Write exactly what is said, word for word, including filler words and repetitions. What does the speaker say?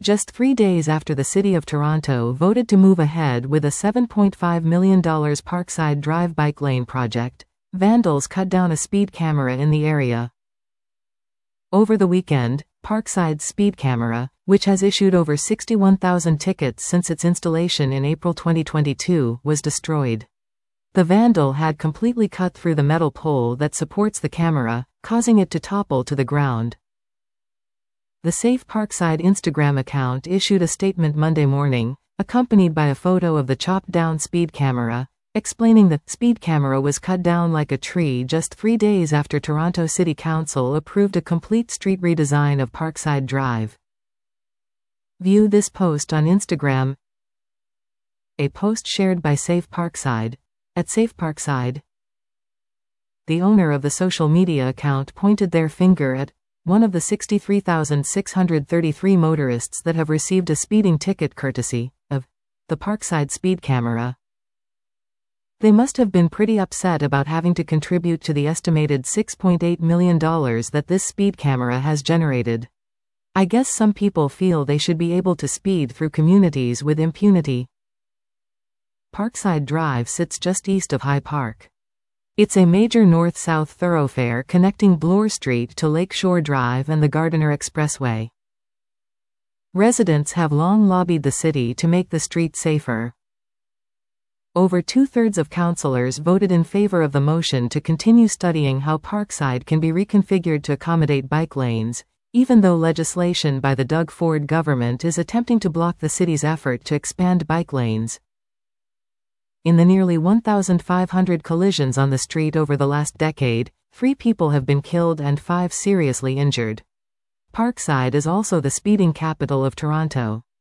just three days after the City of Toronto voted to move ahead with a seven point five million dollars Parkside Drive bike lane project, vandals cut down a speed camera in the area. Over the weekend, Parkside's speed camera, which has issued over sixty-one thousand tickets since its installation in April twenty twenty-two, was destroyed. The vandal had completely cut through the metal pole that supports the camera, causing it to topple to the ground. The Safe Parkside Instagram account issued a statement Monday morning, accompanied by a photo of the chopped-down speed camera, explaining the speed camera was cut down like a tree just three days after Toronto City Council approved a complete street redesign of Parkside Drive. View this post on Instagram. A post shared by Safe Parkside, at Safe Parkside. The owner of the social media account pointed their finger at one of the sixty-three thousand six hundred thirty-three motorists that have received a speeding ticket courtesy of the Parkside speed camera. They must have been pretty upset about having to contribute to the estimated six point eight million dollars that this speed camera has generated. I guess some people feel they should be able to speed through communities with impunity. Parkside Drive sits just east of High Park. It's a major north-south thoroughfare connecting Bloor Street to Lakeshore Drive and the Gardiner Expressway. Residents have long lobbied the city to make the street safer. Over two-thirds of councillors voted in favor of the motion to continue studying how Parkside can be reconfigured to accommodate bike lanes, even though legislation by the Doug Ford government is attempting to block the city's effort to expand bike lanes. In the nearly one thousand five hundred collisions on the street over the last decade, three people have been killed and five seriously injured. Parkside is also the speeding capital of Toronto.